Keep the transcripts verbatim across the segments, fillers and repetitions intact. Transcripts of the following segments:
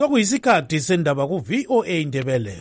Sokuyisikhathi sendaba ku V O A Indebele.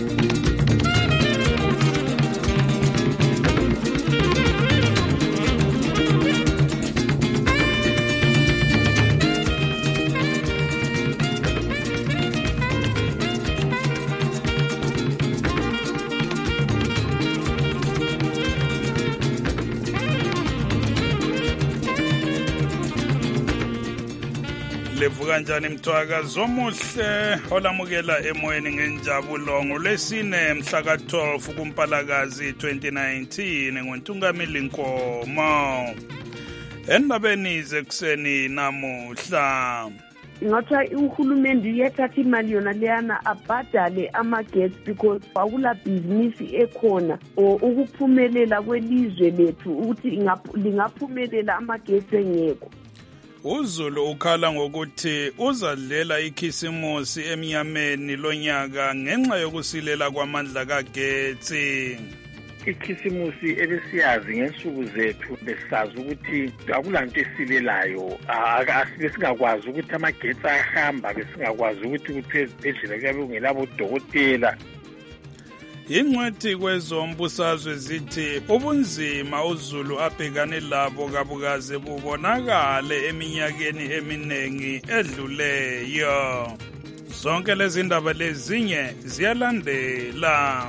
Levuka kanjani mthwakazi omuhle olamukela emoyeni ngenjabulo ngolwesine mhla ka twelve kuMpalakazi twenty nineteen ngoNtungamili Nkomo. Endabeni zekuseni namuhla ngathi uhulumende uyathatha imali yona leyana abhadale ama-gets because akula bhizinisi ekhona or ukuphumelela kwelizwe lethu ukuthi lingaphumelela ama-gets engekho. uZulu ukhala ngokuthi uzadlela ikhisimusi emnyameni lonyaka ngenxa yokusilela kwamandla kagetsi. Ikhisimusi ebesiyazi ngensuku zethu besazi ukuthi akulanto esilelayo, asibe singakwazi ukuthi amagetsi ahamba, besingakwazi ukuthi kuthiwe ezibhedlela kuyabe kungelabo dokotela. Ingcwethi kwezombusazwe zithi ubunzima uZulu abhekane labo kabukaze bubonakale eminyakeni eminengi edluleyo. Zonke lezi ndaba lezinye ziyalandela.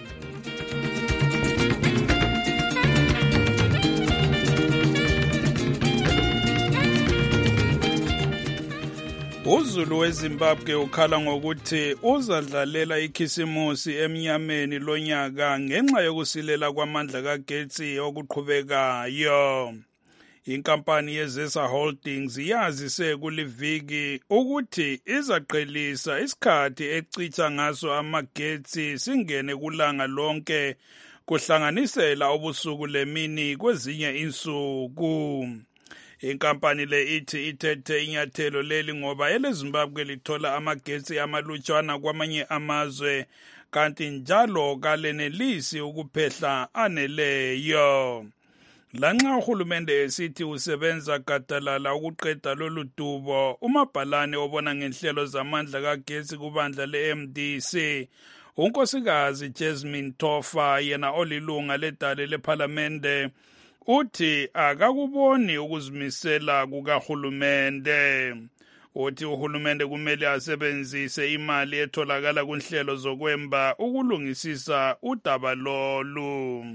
uZulu weZimbabwe ukhala ngokuthi uzadlalela ikhisimusi emnyameni lonyaka ngenxa yokusilela kwamandla kagetsi okuqhubekayo. Inkampani yeZesa Holdings yazise kuliviki ukuthi izaqhelisa isikhathi echitha ngaso amagetsi singene kulanga lonke kuhlanganisela ubusuku lemini kwezinye insuku. Inkampani le ithi ithethe inyathelo leli ngoba eleZimbabwe lithola amagetsi amalutshwana kwamanye amazwe kanti njalo kalenelisi ukuphehla aneleyo. Lanxa uhulumende esithi usebenza gadalala ukuqeda lolu dubo, umabhalane obona ngenhlelo zamandla kagetsi kubandla le-M D C unkosikazi Jasmine Tofa yena olilunga ledale lephalamende uthi akakuboni ukuzimisela kukahulumende. Uthi uhulumende kumele asebenzise imali etholakala kunhlelo zokwemba ukulungisisa udaba lolu.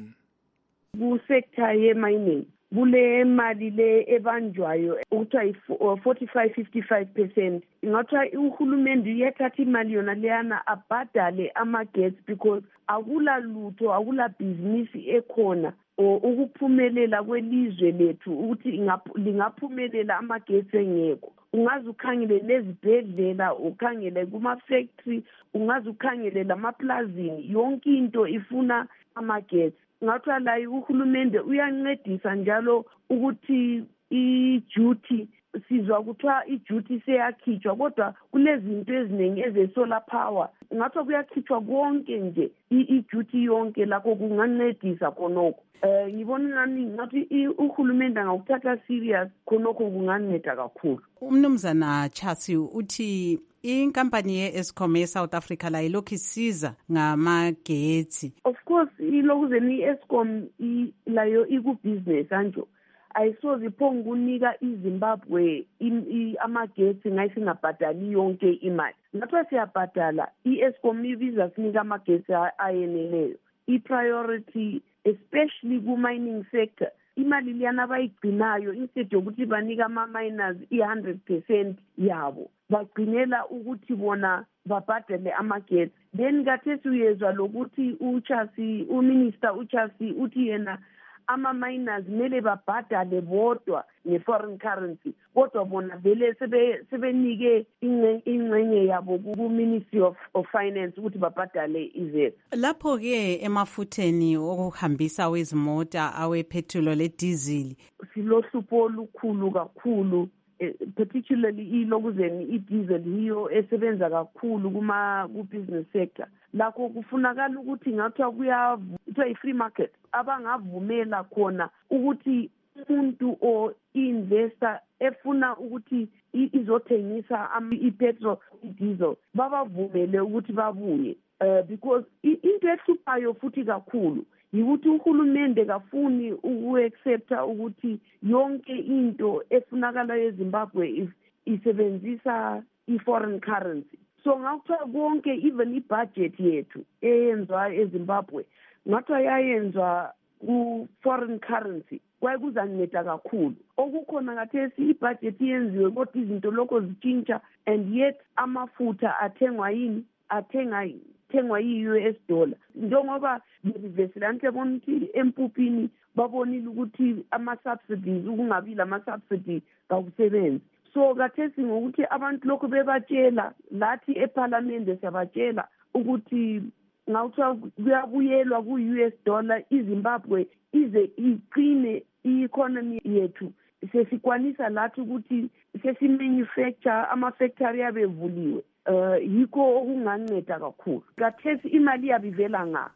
Ku-sector ye-mining kule mali le ebanjwayo ukuthiwa forty-five fifty-five percent. Ngathi uhulumende uyathatha imali yona leyana abhadale ama-gets because akula lutho, akula bhizinisi ekhona or ukuphumelela kwelizwe lethu ukuthi lingaphumelela amagetsi engekho. Ungaze ukhangele lezibhedlela, ukhangele kuma-factory, ungaze ukhangele lamaplazini, yonke into ifuna amagetsi. Ngathi la uhulumende uyancedisa njalo ukuthi i-duty sizwa kuthiwa i-duty seyakhitshwa kodwa kunezinto eziningi eze-solar power. Ngathi kuyakhitshwa konke nje i-duty yonke lakho kungancedisa khonokho. Eh ngibona ngani ngathi uhulumende angakuthatha serious khonokho kunganceda kakhulu. Umnumzana Chasi uthi inkampani ye-Eskom ye-South Africa la ilokhu isiza ngamagetsi. Of course ilokuzeni i-Eskom layo iku-business anjo. Ayisoze iphonga ukunika iZimbabwe amagetsi ngayisingabhadali yonke imali. Ngathi siyabhadala i-Eskom ibiza sinika amagetsi ayeneleyo. I-priority especially ku-mining sector imali liyana bayigcinayo instead yokuthi banika ama-miners i-one hundred percent yabo bagcinela ukuthi bona babhadele amagetsi. Then kathesi uyezwa lokuthi uChasi uminister uChasi uthi yena ama-miners mele babhadale bodwa nge-foreign currency kodwa bona vele sebenike ingxenye yabo ku-Ministry of, of Finance ukuthi babhadale izelo. Lapho-ke emafutheni okuhambisa wezimota awepetrol le-diesel silohlupho olukhulu kakhulu, particularly ilokuzeni i-diesel hiyo esebenza kakhulu kuma ku-business sector. Lakho kufunakala ukuthi ngathi kuthiwa i-free market abangavumela khona ukuthi umuntu o investor efuna ukuthi izothengisa i-petrol i-diesel babavumele ukuthi babuye uh, because into ehluphayo futhi kakhulu yikuthi uhulumende kafuni uku-accepta ukuthi yonke into efunakala eZimbabwe isebenzisa i-foreign currency. So ngakuthiwa konke even i-budget yethu eyenzwa eZimbabwe ngakuthiwa yayenzwa ku-foreign currency kwayekuzangineda kakhulu. Okukhona kathesi i-budget yenziwe kodwa izinto lokho zitshintsha and yet amafutha athengwa yini athenga thengwa yi-U S dollar. Njengoba reverse lanhle bona ukuthi empupini babonile ukuthi ama-subsidies ukungabi lama-subsidy kakusebenzi. So kathesi ngokuthi abantu lokho bebatshela lathi eParliament siyabatshela ukuthi ngawuthiwa kuyabuyelwa ku-U S dollar iZimbabwe ize iqine i-economy yethu sesikwanisa lathi ukuthi sesimanufacture ama-factory abevuliwe. Uh, yikho okunganceda kakhulu kathesi imali yabivela nga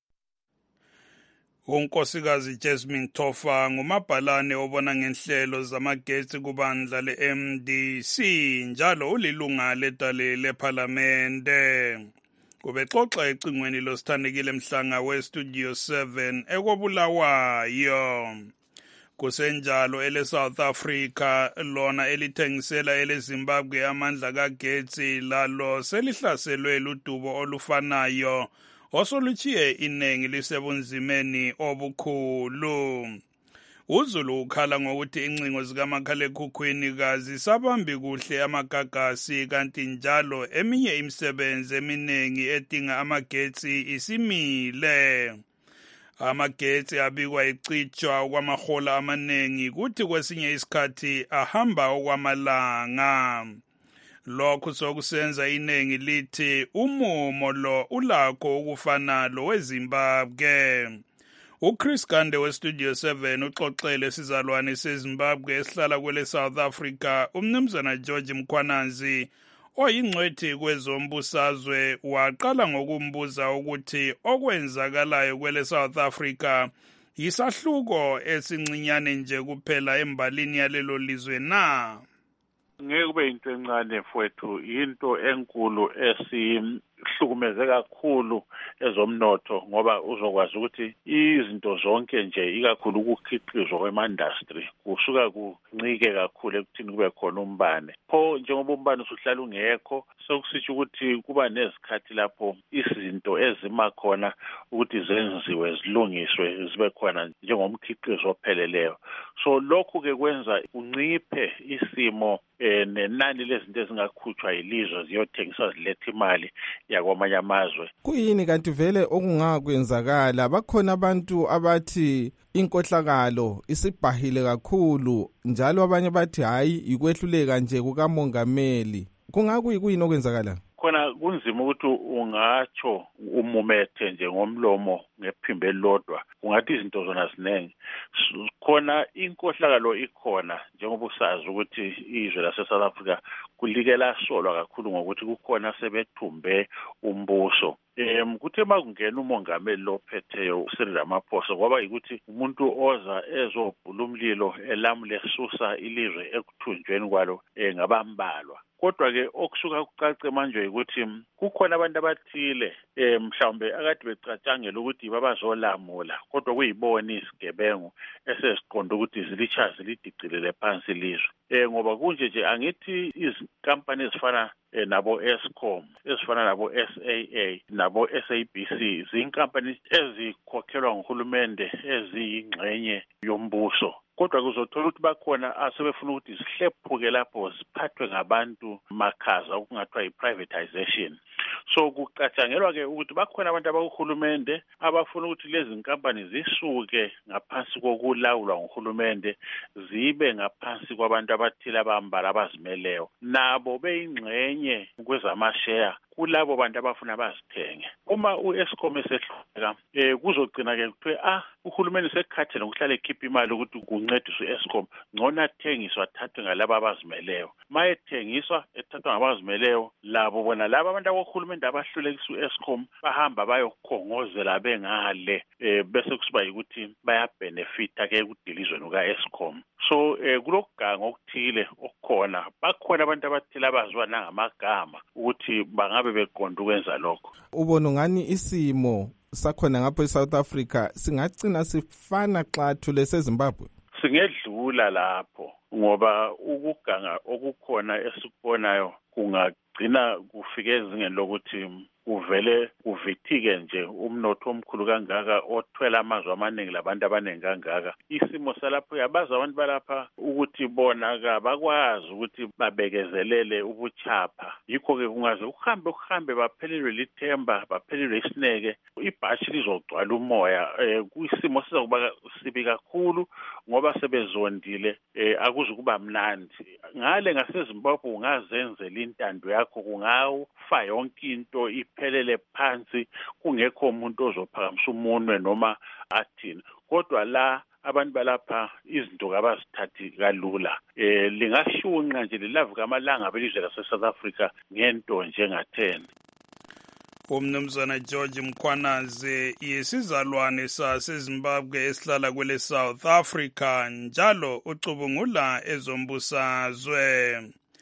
unkosikazi Jasmine Tofa ngumabhalane obona ngenhlelo zamagetsi kubandla le-M D C njalo ulilunga ledale lephalamende. Ubexoxa ecingweni losithandekile Mhlanga we-Studio seven ekobulawayo. Kusenjalo ele South Africa lona elithengisela ele Zimbabwe amandla kagetsi lalo selihlaselwe ludubo olufanayo osoluchiye inengi lisebunzimeni obukhulu. uZulu ukhala ngokuthi incingo zikamakhalekhukhwini kazisabambi kuhle amagagasi kanti njalo eminye imisebenzi eminengi edinga amagetsi isimile. Amagetsi abikwa icitshwa kwamahola amanengi kuthi kwesinye isikhathi ahamba okwamalanga. Lokhu sokusenza inengi lithi umumo lo ulakho ukufana lo weZimbabwe. uChris Gande we-Studio seven uxoxele sizalwane seZimbabwe esihlala kwele South Africa umnumzana George Mkhwananzi oyingcwethi kwezombusazwe waqala ngokumbuza ukuthi okwenzakalayo kwele South Africa yisahluko esincinyane nje kuphela embalini yalelo lizwe na. Ngeke kube into encane mfowethu, into enkulu esihlukumeze kakhulu ezomnotho ngoba uzokwazi ukuthi izinto zonke nje ikakhulu ukukhiqizwa kwema-industry kusuka kuncike kakhulu ekuthini kube khona umbane. Pho njengoba umbane usuhlala ungekho sokusitsho ukuthi kuba nezikhathi lapho izinto ezima khona ukuthi zenziwe zilungiswe zibe khona njengomkhiqizo opheleleyo. So lokhu ke kwenza unciphe isimo eh nenani lezinto ezingakhutshwa yilizwe ziyothengiswa ziletha imali yakwamanye amazwe. Kuyini kanti vele okungakwenzakala? Bakhona abantu abathi inkohlakalo isibhahile kakhulu njalo abanye bathi hayi ikwehluleka nje kukamongameli. Kungakuyini okwenzakala? Khona kunzima ukuthi ungatsho umumethe nje ngomlomo ngephimbo elilodwa. Kungathi izinto zona zinenge. Khona inkohlakalo ikhona njengoba usazi ukuthi izwe lase South Africa kulikela solwa kakhulu ngokuthi kukhona sebethumbe umbuso. Em kuthe makungena umongameli lophetheyo uCyril Ramaphosa kwaba ukuthi umuntu oza ezobhula umlilo elamule susa ilizwe ekuthunjweni kwalo ngabambalwa. Kodwa ke okusuka kucace manje ukuthi kukhona abantu abathile eh mhlawumbe akade becatshangela ukuthi babazolamula kodwa kuyibona isigebengu esesiqonda ukuthi zilichazi lidicilele phansi ilizwe. Eh ngoba kunje nje angithi izinkampani ezifana nabo Eskom ezifana nabo S A A nabo S A B C zinkampani ezikhokhelwa nguhulumende eziyingxenye yombuso. Kodwa kuzothola ukuthi bakhona asebefuna ukuthi zihlephuke lapho ziphathwe ngabantu makhaza okungathiwa yi-privatization. So kucatshangelwa ke ukuthi bakhona abantu abakuhulumende abafuna ukuthi lezi nkampani zisuke ngaphansi kokulawulwa nguhulumende zibe ngaphansi kwabantu abathile abambala abazimeleyo nabo beyingxenye kwezamashare kulabo bantu abafuna bazithenge. uma u-Eskom esehluleka eh kuzogcina ke kuthiwe ah uhulumeni sekhathele ngokuhlala ekhipha imali ukuthi kuncediswe u-Eskom ngcono athengiswa athathwe ngalabo abazimeleyo mayethengiswa ethathwa ngabazimeleyo labo bona labo abantu abohulumeni abahlulekisa u-Eskom bahamba bayokhongozela bengale eh bese kusiba ukuthi bayabenefita ke kudilizweni ka-Eskom so eh kulokugango okuthile okukhona bakhona abantu abathile abaziwa nangamagama ukuthi bangabe beqonda ukwenza lokho. Ubona ngani isimo sakhona ngapho eSouth Africa singagcina sifana xathu leseZimbabwe? Singedlula lapho ngoba ukuganga okukhona esikubonayo kungagcina kufike ezingeni lokuthi kuvele kuvithike nje umnotho omkhulu kangaka othwela amazwe amaningi labantu abaningi kangaka. Isimo salapho yabaza abantu balapha ukuthi bona kabakwazi ukuthi babekezelele ubuchapha. Yikho ke kungaze uhambe uhambe baphelelwe lithemba baphelelwe isineke ibhashi lizogcwala umoya eh kuyisimo sizokuba sibi kakhulu ngoba sebezondile eh akuze kuba mnandi. Ngale ngaseZimbabwe ungazenzela intando yakho kungafa yonke into iphelele phansi kungekho umuntu ozophakamisa umunwe noma athini kodwa la abantu balapha izinto kabazithathi kalula eh lingashunqa nje lilavuka amalanga belizwe lase-South Africa ngento njengathena. Umnumzana George Mkhwanazi yisizalwane saseZimbabwe esihlala kwele South Africa njalo ucubungula ezombusazwe.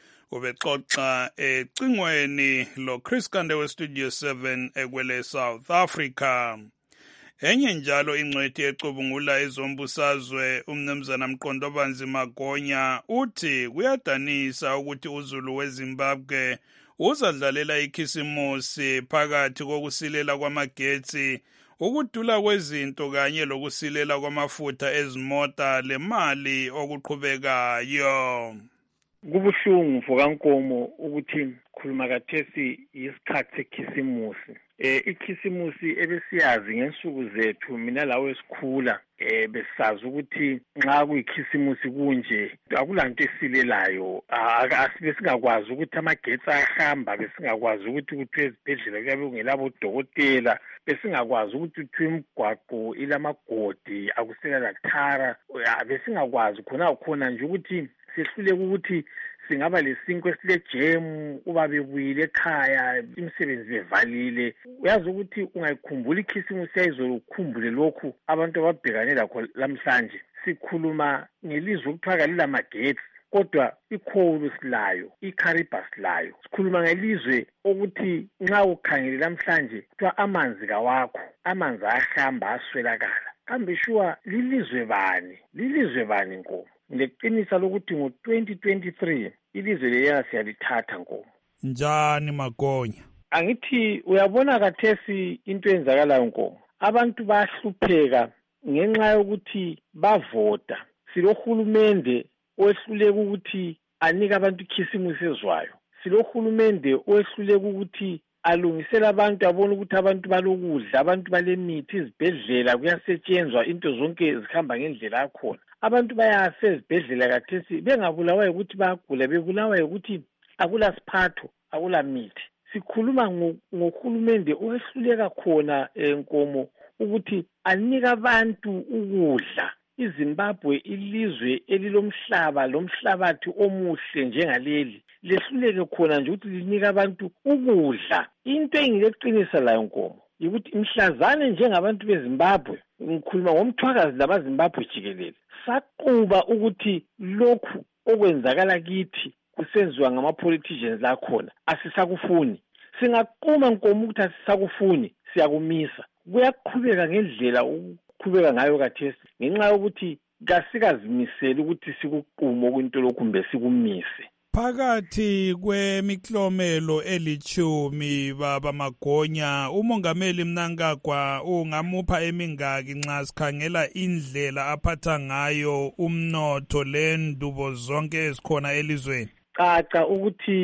Ubexoxa ecingweni lo Chris Kande we Studio seven ekwele South Africa. Enye njalo ingcwethi ecubungula ezombusazwe umnumzana Mqondobanzi Magonya uthi kuyadanisa ukuthi uZulu weZimbabwe uzadlalela ikhisimusi phakathi kokusilela kwamagetsi ukudula kwezinto kanye lokusilela kwamafutha ezimota lemali okuqhubekayo. Kubuhlungu mfokankomo ukuthi khuluma kathesi isikhathi sekhisimusi. Eh ikhisimusi ebesiyazi ngensuku zethu mina lawe esikhula eh besazi ukuthi nxa kuyikhisimusi kunje akulanto esilelayo asibe singakwazi ukuthi amagetsi ahamba besingakwazi ukuthi kuthiwe ezibhedlela kuyabe kungelabo dokotela besingakwazi ukuthi kuthiwe imigwaqo ilamagodi akusela lathara besingakwazi khona khona nje ukuthi sehluleke ukuthi singaba lesinkwe sile jam uba bebuyile ekhaya imisebenzi bevalile uyazi ukuthi ungayikhumbula ikhisimusi yayizolo ukukhumbule lokhu abantu ababhekane lakho lamhlanje sikhuluma ngelizwe ukuthiwa lilamagetsi kodwa ikholu silayo iCaribas layo sikhuluma ngelizwe ukuthi nxa ukhangele lamhlanje kuthiwa amanzi kawakho amanzi ahamba aswelakala kambe shuwa lilizwe bani lilizwe bani nkomo ngileqinisa lokuthi ngo twenty twenty-three ilizwe leyana siyalithatha nkomo. Njani Magonya? Angithi uyabona kathesi into enzakalayo nkomo abantu bahlupheka ngenxa yokuthi bavota silohulumende owehluleka ukuthi anike abantu ikhisimusi ezwayo silohulumende owehluleka ukuthi alungisela abantu abona ukuthi abantu balokudla abantu balemithi izibhedlela kuyasetshenzwa into zonke zikhamba ngendlela yakhona abantu bayase ezibhedlela kathesi bengabulawa ukuthi bayagula bebulawa ukuthi akula siphatho akula mithi sikhuluma ngohulumende owehluleka khona enkomo ukuthi anika abantu ukudla iZimbabwe ilizwe elilomhlaba lomhlabathi omuhle njengaleli lehluleke khona nje ukuthi linika abantu ukudla into engileqinisa layo nkomo ukuthi imhlazane njengabantu beZimbabwe ngikhuluma ngomthwakazi labaZimbabwe jikelele saquba ukuthi lokhu okwenzakala kithi kusenziwa ngama-politicians lakhona asisakufuni singaquma nkomo ukuthi asisakufuni siyakumisa kuyaqhubeka ngendlela ukuqhubeka ngayo kathesi ngenxa yokuthi kasikazimiseli ukuthi sikuqumo kwinto lokhu kumbe sikumise. Phakathi kwemiklomelo elichumi baba Magonya umongameli Mnangagwa ungamupha emingaki nxa sikhangela indlela aphatha ngayo umnotho lendubo zonke ezikhona elizweni? Caca ukuthi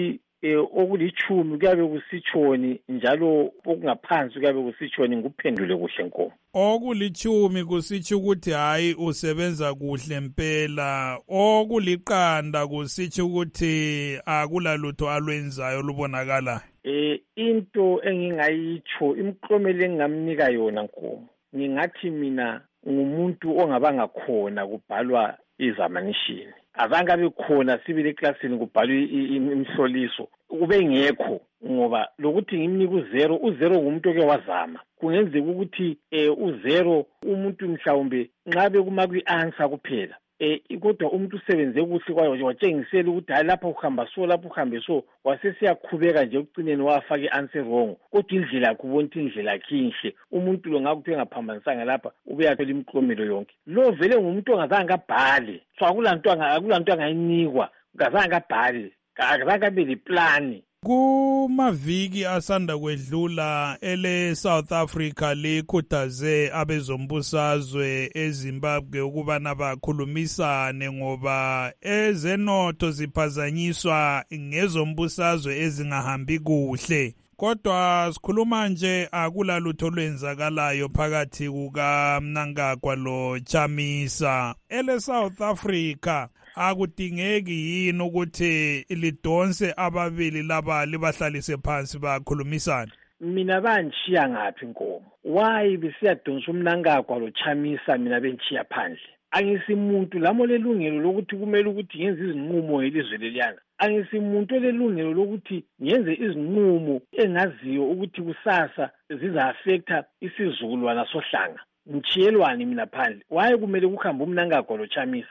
eh okulichumi kuyabe kusitshoni njalo okungaphansi kuyabe kusitshoni nguphendule kuhle Nkomo. Okulichumi kusitsho ukuthi hayi usebenza kuhle impela, okuliqanda kusitsho ukuthi akulalutho alwenzayo lubonakala. Eh into engingayitsho imiklomelo engingamnika yona Nkomo, ngingathi mina ngumuntu ongabanga khona kubhalwa examination. Azange abe khona sibile eklasini kubhalwe imhloliso ube ngekho ngoba lokuthi ngimnika uzero uzero ngumuntu oke wazama kungenzeka ukuthi eh uzero umuntu mhlawumbe nxa bekuma kwi-answer kuphela eh kodwa umuntu usebenze kuhle kwayo watshengisela ukuthi hayi lapha uhamba so lapha uhambe so wasesiyaqhubeka nje ekucineni wafaka i-answer wrong kodwa indlela yakhe ubona indlela yakhe inhle umuntu lo ngakuthi engaphambanisanga lapha ube yakhe imiklomelo yonke lo vele ngumuntu ongazange abhale so akulanto akulanto angayinikwa ngazange abhale akazange abe leplani. Kumaviki asanda kwedlula ele South Africa likhuthaze abezombusazwe eZimbabwe ukubana bakhulumisane ngoba ezenotho ziphazanyiswa ngezombusazwe ezingahambi kuhle. Kodwa sikhuluma nje akulalutho lwenzakalayo phakathi kuka Mnangagwa lo Chamisa ele South Africa. Akudingeki yini ukuthi lidonse ababili laba libahlalise phansi bakhulumisana? Mina bangishiya ngaphi Nkomo? Why besiyadonsa uMnangagwa lo Chamisa mina bengishiya phandle? Angisimuntu lamo lelungelo lokuthi kumele ukuthi ngenze izinqumo elizwe leliyana. Angisimuntu lelungelo lokuthi ngenze izinqumo engaziyo ukuthi kusasa ziza affecta isizukulwana sohlanga. Ngitshiyelwani mina phandle? Why kumele kuhambe uMnangagwa lo Chamisa?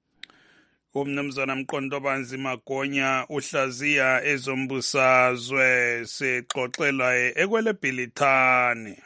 Umnumzana Mqondobanzi Magonya uhlaziya ezombusazwe sexoxelwa ekwelebhilithani.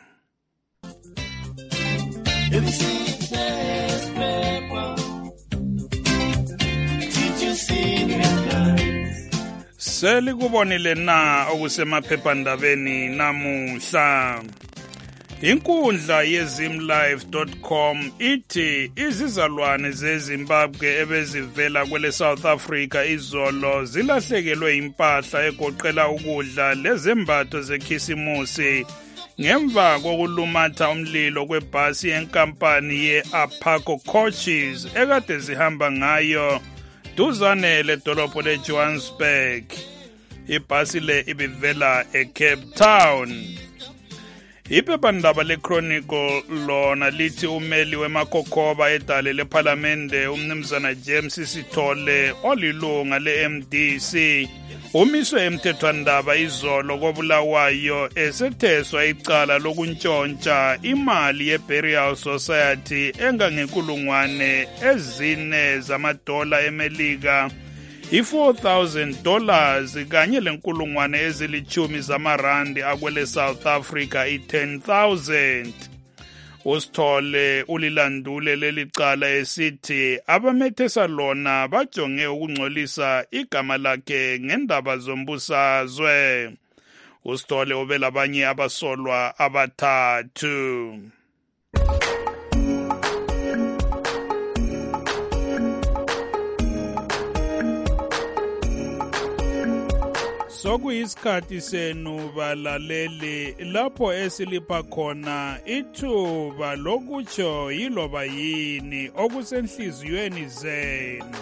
Selikubonile na okusemaphephandabeni namuhla. Inkundla yezimlive dot com ithi izizalwane zeZimbabwe ebezivela kwele South Africa izolo zilahlekelwe impahla egoqela ukudla lezembatho zekhisimusi ngemva kokulumatha umlilo kwebhasi yenkampani ye-Apaco Coaches ekade zihamba ngayo duzane ledolobho leJohannesburg. Ibhasi le ibivela eCape Town. Iphephandaba leChronicle lona lithi umeli wemakhokoba edale lephalamende umnumzana James Sithole olilunga le-M D C umiswe emthethwandaba izolo kobulawayo esetheswa icala lokuntshontsha imali ye-Burial Society engangenkulungwane ezine zamadola emelika i-four thousand dollars kanye lenkulungwane ezilichumi zamarandi akwele South Africa i-ten thousand. Usithole ulilandule lelicala esithi abamethesa lona bajonge ukungcolisa igama lakhe ngendaba zombusazwe. Usithole obelabanye abasolwa abathathu. Sokuyisikhathi senu balaleli lapho esilipha khona ithuba lokutsho yiloba yini okusenhliziyweni zenu.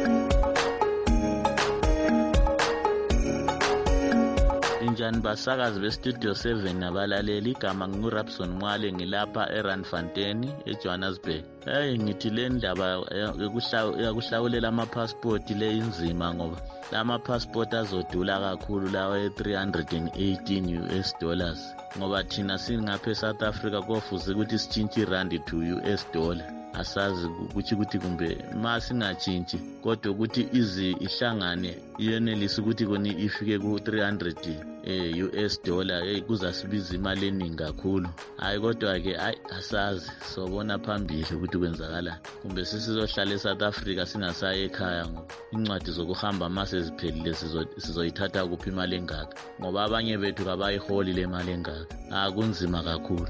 Injani basakazi bestudio seven nabalaleli, igama ngingurapson Mwale ngilapha eRandfontein eJohannesburg. Hey ngithi le ndaba yokuhlawulela ama-passport le inzima ngoba lama passport azodula kakhulu lawa e-three hundred eighteen U S dollars ngoba thina singapha South Africa kofuze ukuthi sitshintshe irandi to U S dollar. Asazi ukuthi ukuthi kumbe masingachintshi kodwa ukuthi izi ihlangane iyenelisa ukuthi koni ifike ku three hundred U S dollar eh kuzasibiza imali eningi kakhulu. Hayi kodwa ke hayi asazi sobona phambili ukuthi kwenzakala kumbe sisizohlala eSouth Africa singasaye ekhaya ngoba incwadi zokuhamba mase ziphelile sizoyithatha kuphi imali engaka ngoba abanye bethu kabayiholi le mali engaka. Akunzima kakhulu.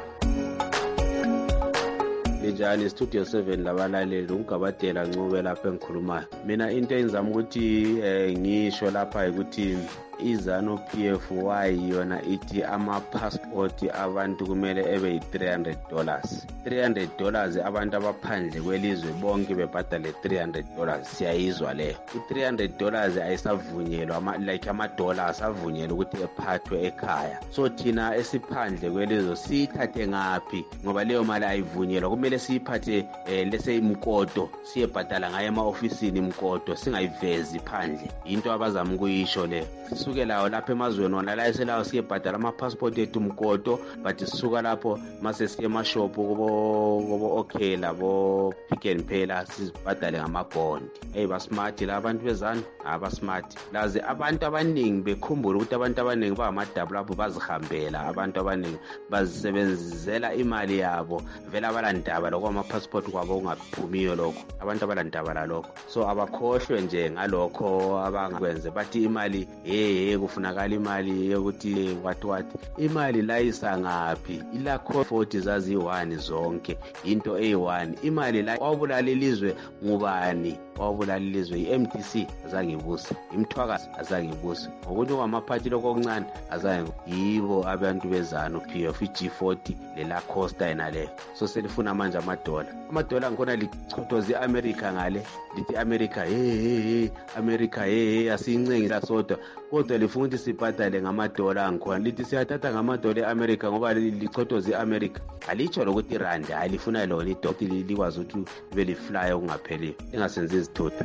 Linjani Studio seven labalaleli, uNgabadela Ncube lapha engikhulumayo. Mina into enzama ukuthi ngisho lapha ukuthi izanu P F Y yona ithi ama-passport abantu kumele ebe yi-three hundred dollars. three hundred dollars abantu abaphandle kwelizwe bonke bebhadale three hundred dollars. Siyayizwa leyo. I-three hundred dollars ayisavunyelwa like amadola asavunyelwa ukuthi ephathwe ekhaya. So thina esiphandle kwelizwe siyithathe ngaphi ngoba leyo mali ayivunyelwa. Kumele siyiphathe eh, lese imkoto siyebhadala ngayo ema-ofisini imkoto singayivezi phandle. Into abazama ukuyisho le. Sisuke lawo lapha emazweni wona la eselawo siyebhadala ama-passport ethu mkoto but sisuka lapho mase siye emashop kubo kubo okay labo Pick n Pay la sibhadale ngamabond. Hey basmart la abantu bezana aba smart. Laze abantu abaningi bekhumbula ukuthi abantu abaningi bangamadouble lapho bazihambela. Abantu abaningi bazisebenzisela imali yabo vela abalandaba lokho ama-passport kwabo ungaphumiyo lokho. Abantu abalandaba la lokho. So abakhohlwe nje ngalokho abangakwenze bathi imali hey kufunakala imali yokuthi what what. Imali la isangaphi? Ila forty zazi one zonke into A one. Imali la wabulala ilizwe ngubani? Wabulala ilizwe i-M D C azange ibusa, imthwakazi azange ibusa. Ngokuthi kwamaphathi lokho okuncane azange yibo abantu bezana P F G forty lela Costa yena le. So selifuna manje amadola. Amadola ngkhona lichothoza iAmerica ngale. Lithi America hey hey hey America hey hey asincengi la sodwa. Kodwa lifuna ukuthi sibhadale ngamadola ngkhona. Lithi siyathatha ngamadola eAmerica ngoba lichothoza iAmerica. Alicho lokuthi irand alifuna lona idoti likwazi ukuthi libe lifly okungapheli. Ingasenzi izithutha.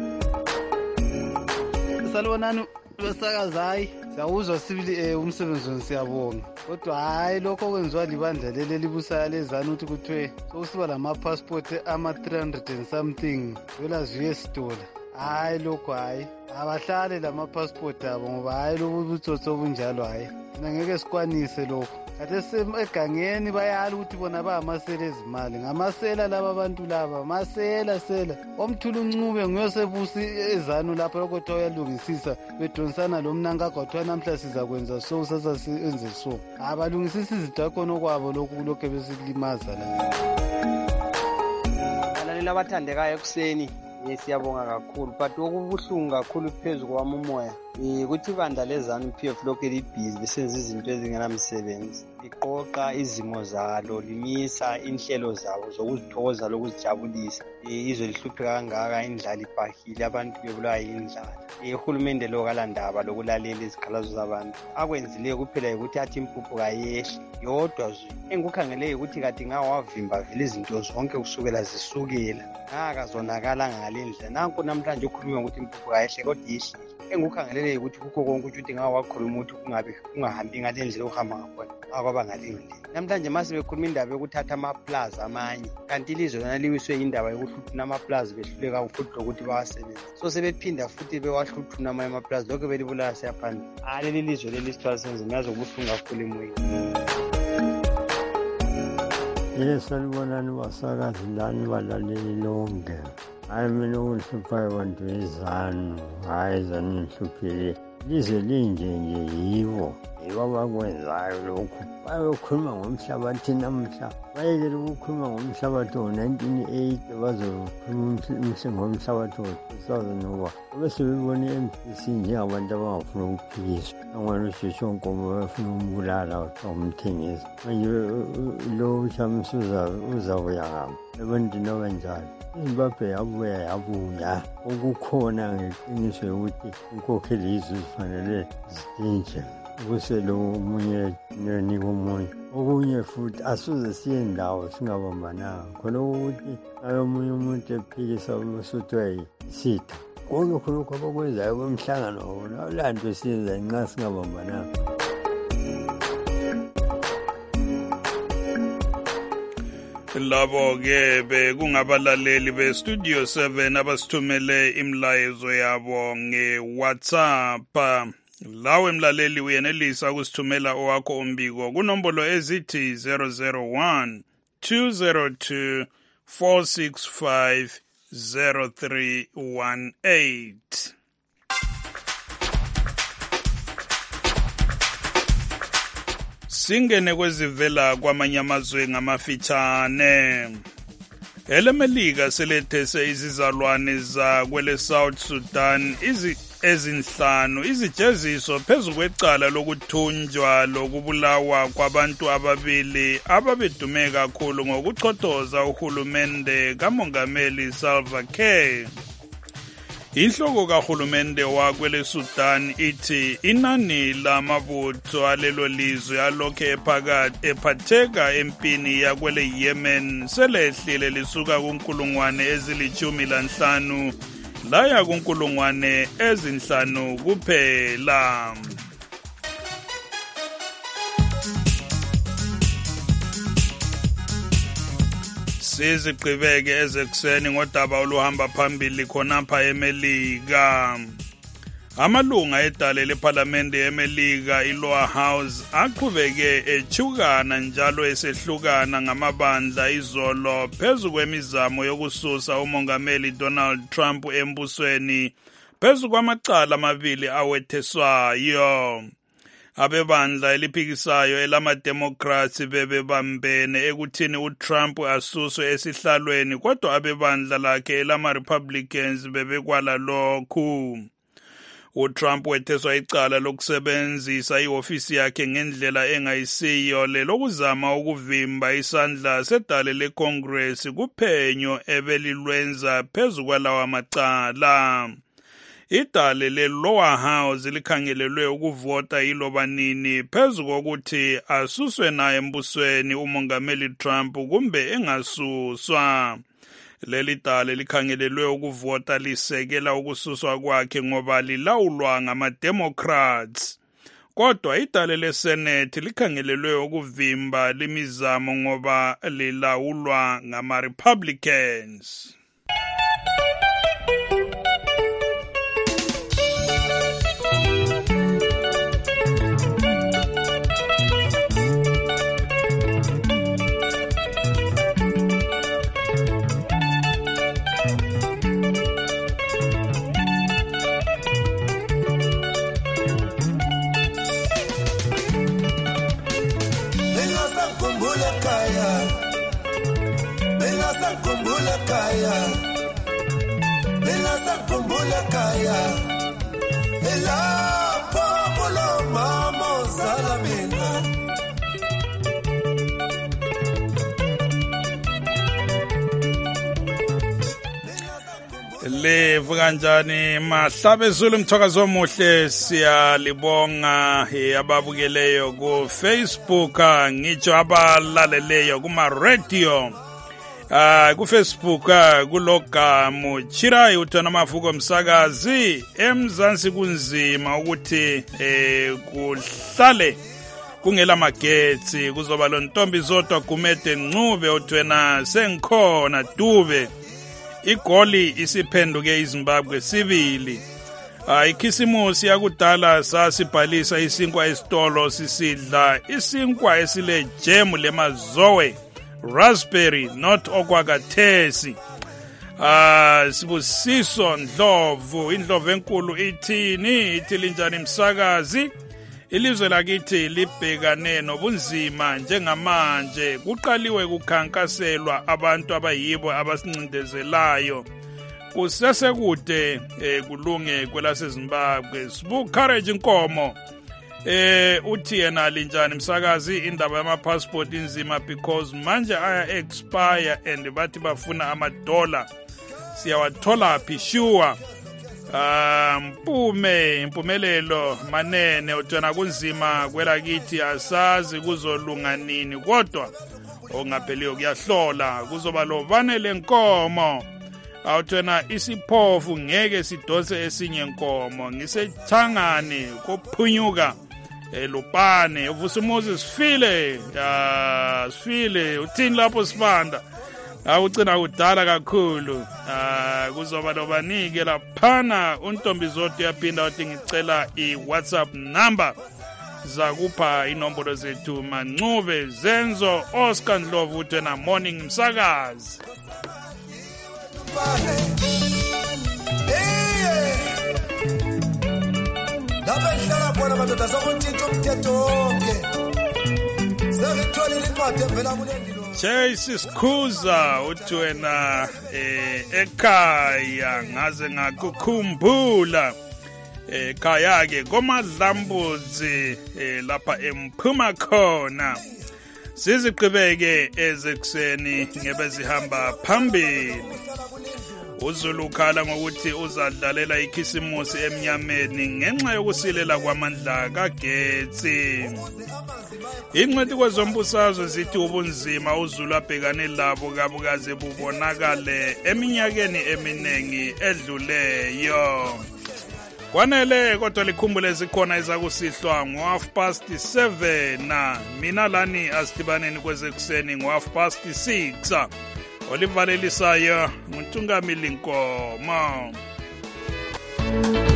Salibonani besakazayi. Siyawuzwa sibili umsebenzi siyabonga. Kodwa hayi lokho kwenziwa libandla leli libusayo lezana ukuthi kuthiwe sokusiba lama-passport ama-three hundred and something dollars U S dollar. Hayi lokho hayi abahlale lama-passport abo ngoba hayi lobu butsotsi obunjalo hayi thina ngeke sikwanise lokho. Khathesi egangeni bayala ukuthi bona bayamasela ezimali. Ngamasela laba abantu laba masela sela omthula uncube nguyosebusi ezanu lapho lokho kuthiwa uyalungisisa bedonsana lo mnanka kwathiwa namhla sizakwenza so sasa siyenze so. Abalungisisa izitha khona okwabo lokhu lokho besikulimaza la. Alaleli abathandekayo ekuseni siyabonga kakhulu but okubuhlungu kakhulu phezu kwami umoya ukuthi ibandla lezanu P F lokho libhizi lisenza izinto ezingenamsebenzi. Liqoqa izimo zalo limisa inhlelo zabo zokuzithokoza lokuzijabulisa. Izwe lihlupheka kangaka indlala ibhahile abantu bebulawa yindlala. Uhulumende lo kalandaba lokulalela izikhalazo zabantu. Akwenzileyo kuphela ukuthi athi impuphu kayehle yodwa zwi. Engikukhangeleyo ukuthi kade ngawavimba vele izinto zonke kusukela zisukela. Ngakazonakala ngale ndlela. Nanku namhlanje ukhuluma ukuthi impuphu kayehle kodwa yehle. Engikukhangelele ukuthi kukho konke ukuthi ngawakhuluma ukuthi kungabe kungahambi ngale ndlela ohamba ngakhona akwaba ngale ndlela. Namhlanje mase bekhuluma indaba yokuthatha ama-plaza amanye kanti ilizwe lona liwiswe indaba yokuhluthuna ama-plaza behluleka futhi ukuthi bawasebenze. So sebephinda futhi bewahluthuna amanye ama-plaza lokho belibulala siyaphandle. Hayi leli lizwe leli sithwala senze ngazo kubuhlungu kakhulu emoyeni. Yes, salibonani basakazi lani balaleli lonke. Hayi mina uhluphayo bantu izanu, hayi izanu nhluphile. Lize linje nje yibo, yibo abakwenzayo lokhu. Bayokhuluma ngomhlabathi namhla. Bayekele ukukhuluma ngomhlabathi ngo-nineteen eighty bazokhuluma ngomhlabathi ngo-two thousand one. Bese bebona i-M D C njengabantu abangafuna ukuphikiswa. Angwana uShishonkomo bafuna umbulala umthengisi. Manje lo uShamisa uzabuya ngaphi? Ebantwini abanjalo. iZimbabwe yabuya yabuya okukhona ngeqiniso ukuthi inkokheli yizo zifanele zitshintshe kuse lo omunye nonika omunye okunye futhi asuze siye ndawo singabambananga khona ukuthi ayo omunye umuntu ephikisa umusuthu yisitha konke khonokho abakwenzayo kwemhlangano lanto siyenza nxa singabambananga. Labo ke bekungabalaleli be Studio seven abasithumele imlayezo yabo nge-WhatsApp. Lawe mlaleli uyenelisa ukusithumela owakho umbiko kunombolo ezithi zero zero one two zero two four six five zero three one eight. Singene kwezivela kwamanye amazwe ngamafitshane. EleMelika selethese izizalwane za kwele South Sudan izi ezinhlanu izijeziso phezu kwecala lokuthunjwa lokubulawa kwabantu ababili ababedume kakhulu ngokuchothoza uhulumende kamongameli Salva Kiir. Inhloko kahulumende wakwele Sudan ithi inani lamabutho alelo lizwe alokhe ephakathi ephatheka empini yakwele Yemen selehlile lisuka kunkulungwane ezilichumi lanhlanu laya kunkulungwane ezinhlanu kuphela. Siziqhubeke ezekuseni ngodaba oluhamba phambili khonapha eMelika. Amalunga edale lePhalamende eMelika iLower House aqhubeke echukana njalo esehlukana ngamabandla izolo phezu kwemizamo yokususa umongameli Donald Trump embusweni phezu kwamacala amabili awetheswayo. Abebandla eliphikisayo elama-Democrats bebebambene ekuthini uTrump asuswe esihlalweni kodwa abebandla lakhe elama-Republicans bebekwala lokhu. uTrump wetheswa icala lokusebenzisa ihofisi yakhe ngendlela engayisiyo lelokuzama ukuvimba isandla sedale leCongress kuphenyo ebelilwenza phezu kwalawa macala. Idale le-Lower House likhangelelwe ukuvota iloba nini phezu kokuthi asuswe naye embusweni umongameli Trump kumbe engasuswa. Leli dale likhangelelwe ukuvota lisekela ukususwa kwakhe ngoba lilawulwa ngama-Democrats. Kodwa idale leSenate likhangelelwe ukuvimba limizamo ngoba lilawulwa ngama-Republicans. Live kanjani mahlabe Zulu mthokazo omuhle siyalibonga ababukeleyo ku Facebook ngitsho abalaleleyo kuma radio ah ku Facebook kulogamu Chirai uthana mafuko msakazi eMzansi kunzima ukuthi eh kuhlale kungela magetsi kuzoba lo ntombi zodwa Gumede Ncube uthwena sengikhona Dube igoli isiphenduke iZimbabwe sibili. Ah ikhisimusi yakudala sasibhalisa isinkwa esitolo sisidla isinkwa esile jam lemazowe raspberry not okwakathesi. Ah sibusiso Ndlovu indlovu enkulu ithini ithilinjani msakazi. Ilizwe lakithi libhekane nobunzima njengamanje kuqaliwe kukhankaselwa abantu abayibo abasincindezelayo kusesekude eh, kulunge kwelaseZimbabwe. Sibu Courage Nkomo eh uthi yena linjani msakazi indaba yama passport inzima because manje aya expire and bathi bafuna ama dollar siyawathola phi sure. Ah mpume impumelelo manene utshana kunzima kwelakithi asazi kuzolunga nini kodwa ongapheliyo kuyahlola kuzoba lo vanele nkomo awuthena isiphofu ngeke sidose esinye nkomo ngisethangane kophunyuka elupane uvusimuzi sifile ya sifile uthini lapho sibanda awucina kudala kakhulu ah kuzoba lobanike laphana untombi zodwa yaphinda wathi ngicela iWhatsApp number zakupha inombolo zethu Mancube Zenzo Oscar Ndlovu uthena morning msakazi. Lapha ngihlala khona madoda sokuntshintshwa umthetho wonke sengitholile incwadi evela kulendilo Chase Sikhuza uthi wena eh ekhaya ngaze ngakukhumbula ekhaya ke komadlambuzi lapha emphuma khona. Siziqhubeke ezekuseni ngebezihamba phambili. uZulu ukhala ngokuthi uzadlalela ikhisimusi emnyameni ngenxa yokusilela kwamandla kagetsi. Incwadi kwezombusazwe zithi ubunzima uZulu abhekane labo kabukaze bubonakale eminyakeni eminengi edluleyo. Kwanele kodwa likhumbule zikhona ezakusihlwa ngo half past seven na mina lani asidibaneni kwezekuseni ngo half past six. Olivalelisayo nguNtungamili Nkomo.